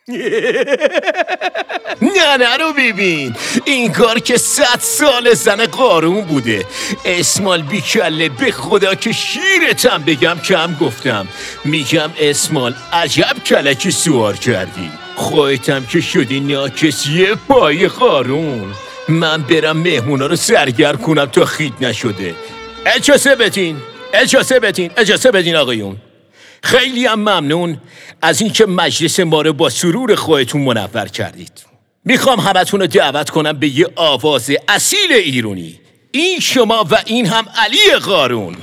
نه رو ببین، این کار که 100 سال زن قارون بوده. اسمال بیکله، به خدا که شیرتم بگم کم گفتم. میگم اسمال عجب کلکی سوار کردی. خودتم که شدی ناکس یه پای قارون. من برم مهمونا رو سرگر کنم تا خید نشده. اجازه بدین آقایون. خیلی هم ممنون از اینکه مجلس ما رو با سرور خودتون منور کردید. میخوام همتون رو دعوت کنم به یه آواز اصیل ایرانی. این شما و این هم علی قارون.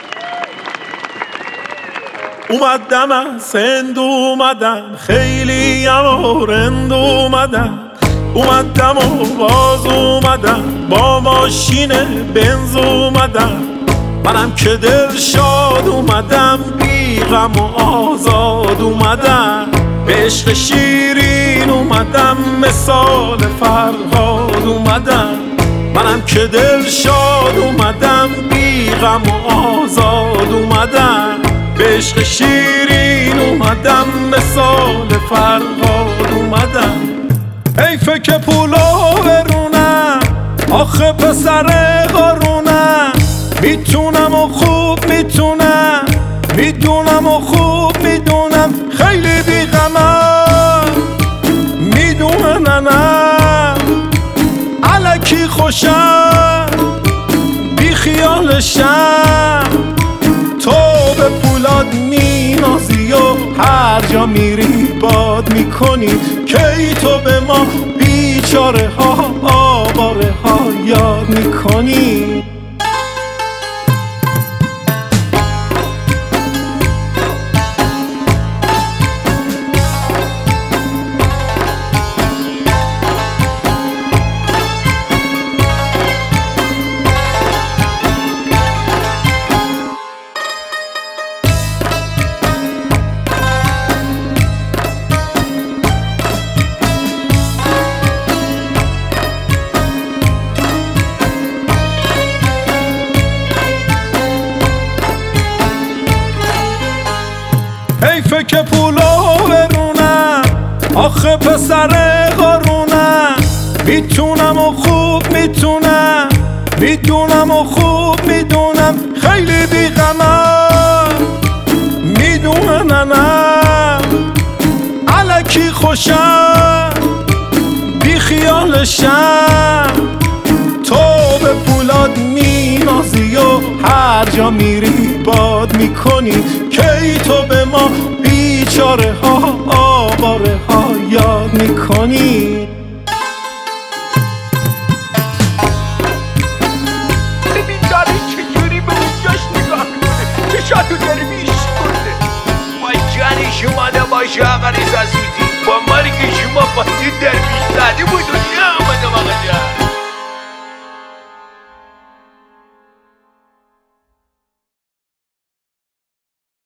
اومدم از هند اومدم، خیلی هم رند اومدم و باز اومدم، با ماشین بنز اومدم. منم که دل شاد اومدم، بی غم و آزاد اومدم. به عشق شیرین اومدم، مثال فرهاد اومدم. منم که دل شاد اومدم، بی غم و آزاد اومدم. به عشق شیرین اومدم، مثال فرهاد اومدم. حیفه که پولا برونم، آخه پسر قارونم. میتونم و خوب میتونم، میدونم و خوب میدونم. خیلی بیغمم، میدونه ننم. الکی خوشم، بی خیالشم. تو به پولاد مینازی و هر جا میری باد میکنی. کی تو به ما بیچاره ها آواره ها یاد میکنی. حیفه که پولا برونم، آخه پسر قارونم. میتونم و خوب میتونم، میدونم و خوب میدونم. خیلی بیغمم، میدونه ننم. الکی خوشم، بی خیالشم. تو به پولاد مینازی و هر جا میری باد میکنی. کی تو به ما بیچاره ها آواره ها یاد میکنی. ببین داره چجوری به اونجاش نگاه میکنه، چشاتو داره میشکنه. ما جنش اومده باشه آقا ریزا سوزی، با ماری که شما با این درویش زده بود و نه آمده آقا جان.